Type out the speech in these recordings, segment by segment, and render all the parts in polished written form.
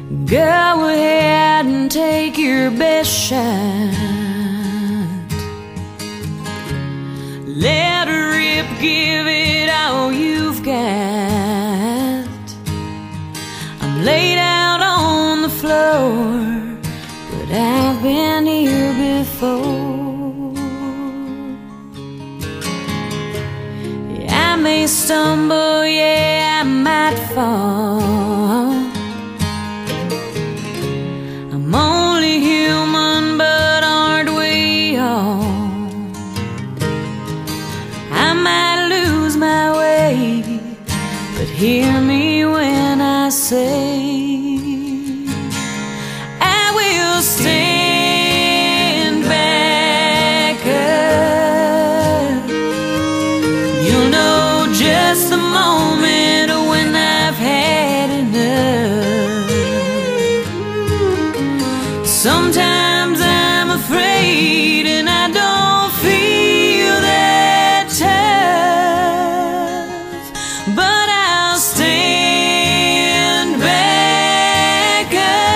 Go ahead and take your best shot. Let her rip, give it all you've got. I'm laid out on the floor, but I've been here before. Yeah, I may stumble, yeah, I might fall. I'm only human, but aren't we all? I might lose my way, but hear me when I say I will stand back up. You'll know just the moment when I've had enough. Sometimes I'm afraid and I don't feel that tough, but I'll stand back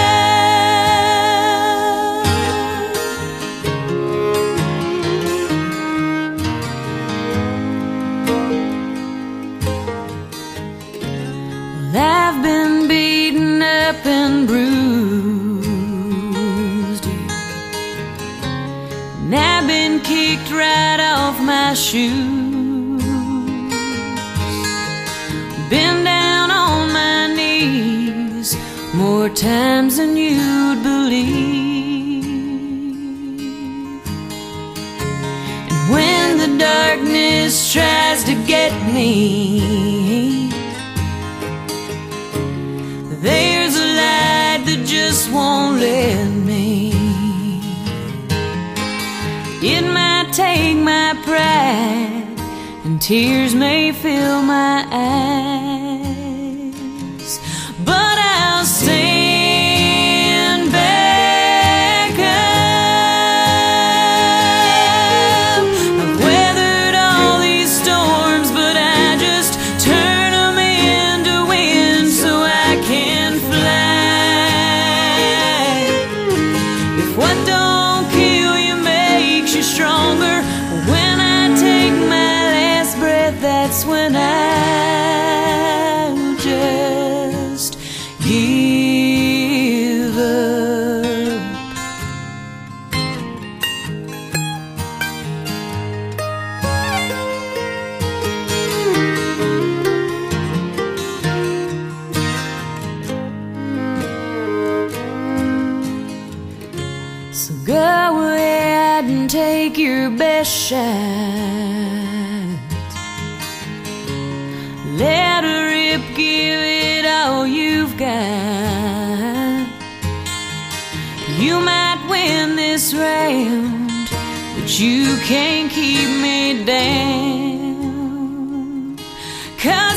up. Well, I've been beaten up and bruised, and I've been kicked right off my shoes. Been down on my knees more times than you'd believe. And when the darkness tries to get me, there's a light that just won't let me. It might take my pride, and tears may fill my eyes, but I'll stand back up. I've weathered all these storms, but I just turn them into wind so I can fly. If what don't kill you makes you stronger, when I take my last breath, that's when I'll just give up. So go ahead and take your best shot. Let her rip, give it all you've got. You might win this round, but you can't keep me down. 'Cause